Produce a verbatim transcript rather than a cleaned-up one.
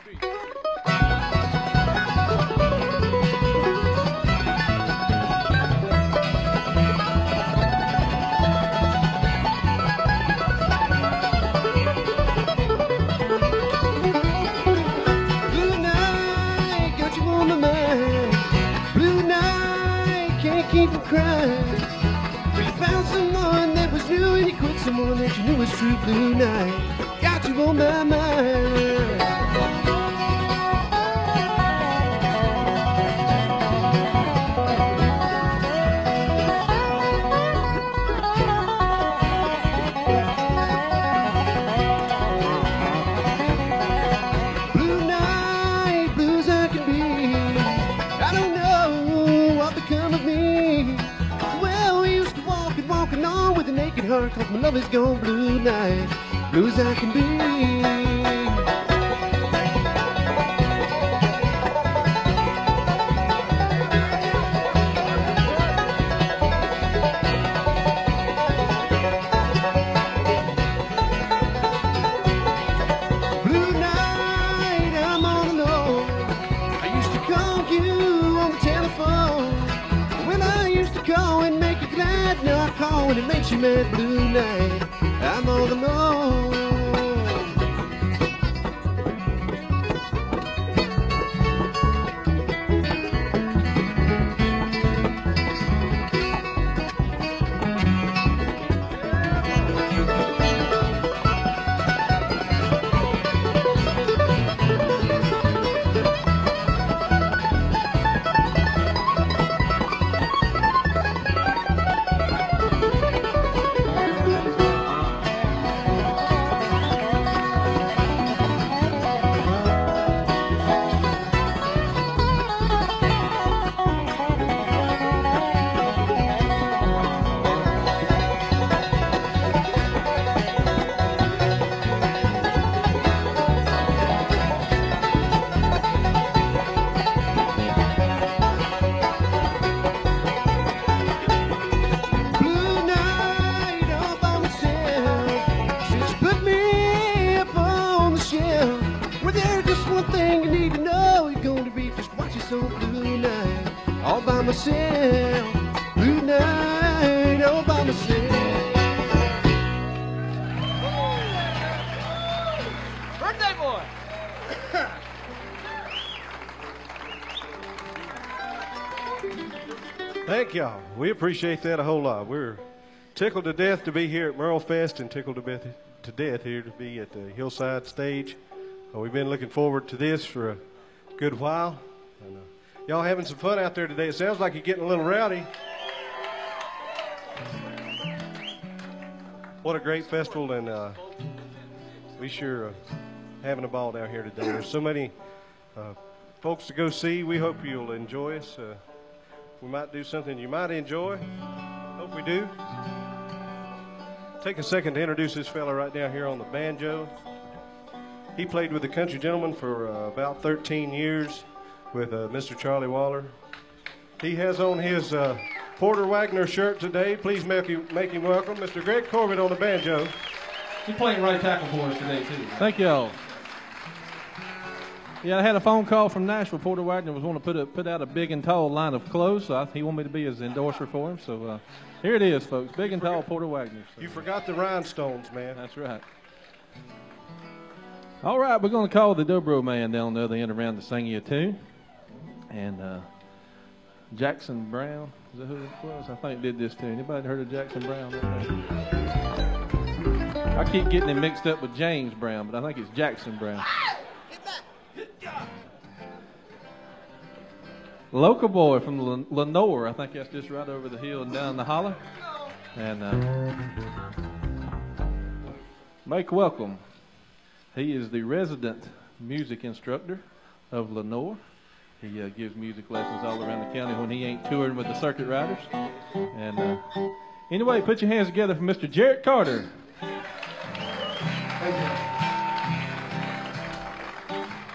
Street. Blue night, got you on my mind. Blue night, can't keep from crying. Well, you found someone that was new and you quit someone that you knew was true. Blue night, got you on my mind. Blue night, blue as I can be. I don't know what become of me. Well, we used to walk and walking on with a naked heart, 'cause my love is gone. Blue night, blue as I can be. Blue night, I'm all alone. I used to call you on the telephone. Well, I used to call and make you glad. Now I call when it makes you mad. Blue night, I'm all alone. Blue night all by myself. Since you put me up on the shelf. Well, there's just one thing you need to know. You're going to be just watching some blue night all by myself. Blue night all by myself. Birthday boy. Thank y'all. We appreciate that a whole lot. We're tickled to death to be here at Merle Fest and tickled to death, to death here to be at the Hillside stage. Uh, we've been looking forward to this for a good while. And, uh, y'all having some fun out there today. It sounds like you're getting a little rowdy. What a great festival, and uh, we sure uh, having a ball down here today. There's so many uh, folks to go see. We hope you'll enjoy us. Uh, we might do something you might enjoy. Hope we do. Take a second to introduce this fella right down here on the banjo. He played with the Country Gentlemen for uh, about thirteen years with uh, Mister Charlie Waller. He has on his uh, Porter Wagner shirt today. Please make him, make him welcome, Mister Greg Corbett on the banjo. He's playing right tackle for us today, too. Thank y'all. Yeah, I had a phone call from Nashville. Porter Wagner was wanting to put a, put out a big and tall line of clothes, so I, he wanted me to be his endorser for him. So uh, here it is, folks. Big and tall Porter Wagner. So. You forgot the rhinestones, man. That's right. All right, we're going to call the dobro man down the other end around to sing you a tune. And uh, Jackson Brown, is that who it was? I think did this tune. Anybody heard of Jackson Brown? I keep getting him mixed up with James Brown, but I think it's Jackson Brown. Local boy from Len- Lenore. I think that's just right over the hill and down the holler. And uh, make welcome. He is the resident music instructor of Lenore. He uh, gives music lessons all around the county when he ain't touring with the circuit riders. And uh, anyway, put your hands together for Mister Jarrett Carter. Thank you.